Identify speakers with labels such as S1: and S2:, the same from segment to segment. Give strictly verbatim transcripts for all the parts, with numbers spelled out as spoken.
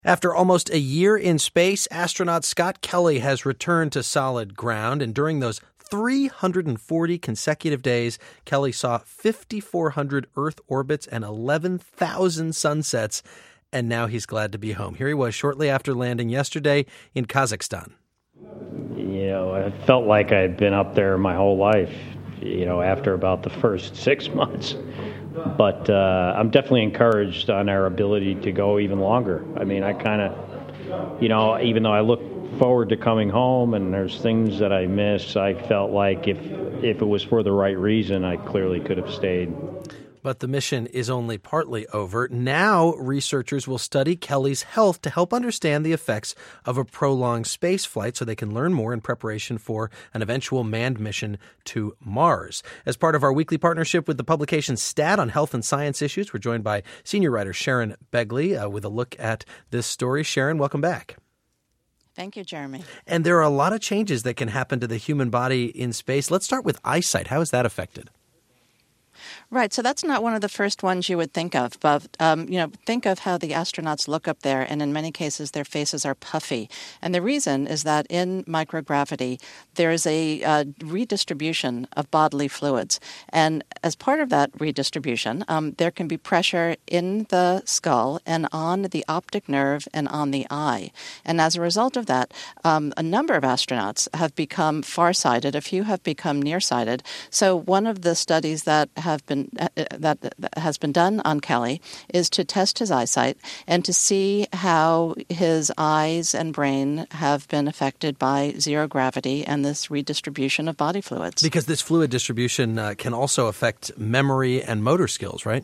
S1: After almost a year in space, astronaut Scott Kelly has returned to solid ground, and during those three hundred forty consecutive days, Kelly saw five thousand four hundred Earth orbits and eleven thousand sunsets, and now he's glad to be home. Here he was shortly after landing yesterday in Kazakhstan.
S2: You know, I felt like I'd been up there my whole life, you know, after about the first six months. But uh, I'm definitely encouraged on our ability to go even longer. I mean, I kind of, you know, even though I look forward to coming home and there's things that I miss, I felt like if if it was for the right reason, I clearly could have stayed.
S1: But the mission is only partly over. Now, researchers will study Kelly's health to help understand the effects of a prolonged space flight so they can learn more in preparation for an eventual manned mission to Mars. As part of our weekly partnership with the publication Stat on health and science issues, we're joined by senior writer Sharon Begley uh, with a look at this story. Sharon, welcome back.
S3: Thank you, Jeremy.
S1: And there are a lot of changes that can happen to the human body in space. Let's start with eyesight. How is that affected?
S3: Right. So that's not one of the first ones you would think of. But, um, you know, think of how the astronauts look up there. And in many cases, their faces are puffy. And the reason is that in microgravity, there is a uh, redistribution of bodily fluids. And as part of that redistribution, um, there can be pressure in the skull and on the optic nerve and on the eye. And as a result of that, um, a number of astronauts have become farsighted. A few have become nearsighted. So one of the studies that have been uh, that, that has been done on Kelly is to test his eyesight and to see how his eyes and brain have been affected by zero gravity and this redistribution of body fluids.
S1: Because this fluid distribution uh, can also affect memory and motor skills, right?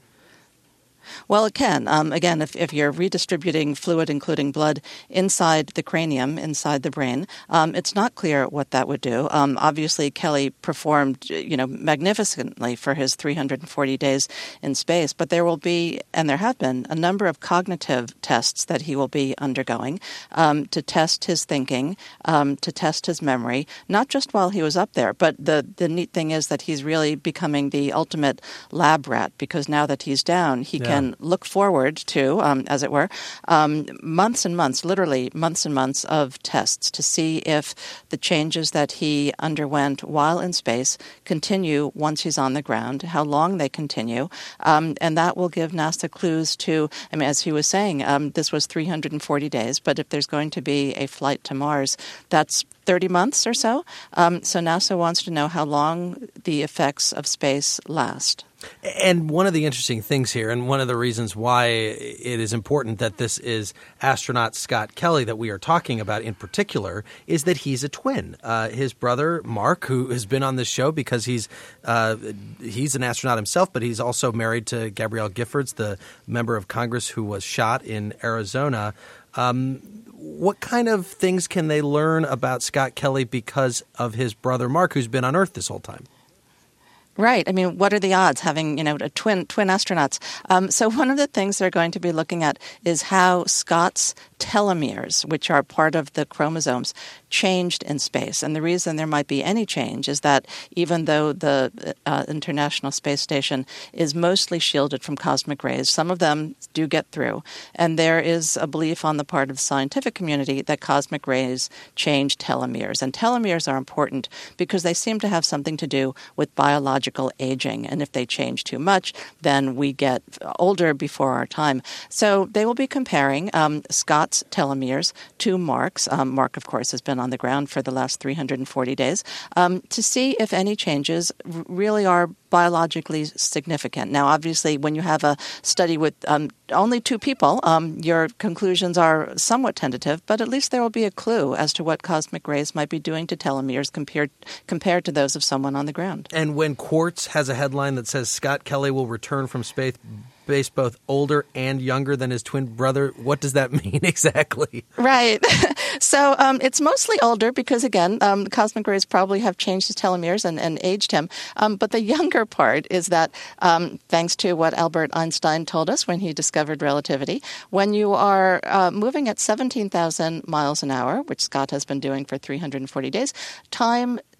S3: Well, it can. Um, again, if, if you're redistributing fluid, including blood, inside the cranium, inside the brain, um, it's not clear what that would do. Um, obviously, Kelly performed, you know, magnificently for his three hundred forty days in space, but there will be, and there have been, a number of cognitive tests that he will be undergoing um, to test his thinking, um, to test his memory, not just while he was up there, but the, the neat thing is that he's really becoming the ultimate lab rat, because now that he's down, he
S1: Yeah.
S3: can and look forward to, um, as it were, um, months and months, literally months and months of tests to see if the changes that he underwent while in space continue once he's on the ground, how long they continue. Um, and that will give NASA clues to, I mean, as he was saying, um, this was three hundred forty days, but if there's going to be a flight to Mars, that's thirty months or so. Um, so NASA wants to know how long the effects of space last.
S1: And one of the interesting things here, and one of the reasons why it is important that this is astronaut Scott Kelly that we are talking about in particular, is that he's a twin. Uh, his brother, Mark, who has been on this show because he's uh, he's an astronaut himself, but he's also married to Gabrielle Giffords, the member of Congress who was shot in Arizona. Um, what kind of things can they learn about Scott Kelly because of his brother, Mark, who's been on Earth this whole time?
S3: Right. I mean, what are the odds having, you know, a twin twin astronauts? Um, so one of the things they're going to be looking at is how Scott's telomeres, which are part of the chromosomes, changed in space. And the reason there might be any change is that even though the uh, International Space Station is mostly shielded from cosmic rays, some of them do get through. And there is a belief on the part of the scientific community that cosmic rays change telomeres. And telomeres are important because they seem to have something to do with biological aging. And if they change too much, then we get older before our time. So they will be comparing um, Scott's telomeres to Mark's. Um, Mark, of course, has been on the ground for the last three hundred forty days um, to see if any changes r- really are biologically significant. Now, obviously, when you have a study with um, only two people, um, your conclusions are somewhat tentative, but at least there will be a clue as to what cosmic rays might be doing to telomeres compared compared to those of someone on the ground.
S1: And when Quartz has a headline that says Scott Kelly will return from space based both older and younger than his twin brother, what does that mean exactly?
S3: Right. So um, it's mostly older because, again, um, the cosmic rays probably have changed his telomeres and, and aged him. Um, but the younger part is that, um, thanks to what Albert Einstein told us when he discovered relativity, when you are uh, moving at seventeen thousand miles an hour, which Scott has been doing for three hundred forty days, time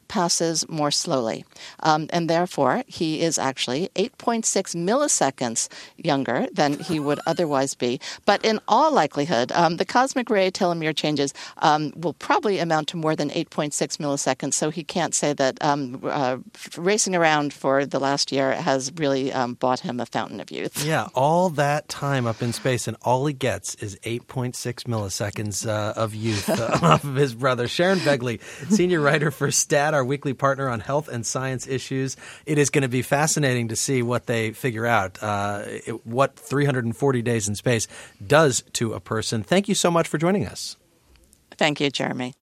S3: passes more slowly. Um, and therefore, he is actually eight point six milliseconds younger than he would otherwise be. But in all likelihood, um, the cosmic ray telomere changes um, will probably amount to more than eight point six milliseconds, so he can't say that um, uh, racing around for the last year has really um, bought him a fountain of youth.
S1: Yeah, all that time up in space, and all he gets is eight point six milliseconds uh, of youth uh, off of his brother. Sharon Begley, senior writer for STAT, our weekly partner on health and science issues. It is going to be fascinating to see what they figure out, uh, it, what three hundred forty days in space does to a person. Thank you so much for joining us.
S3: Thank you, Jeremy.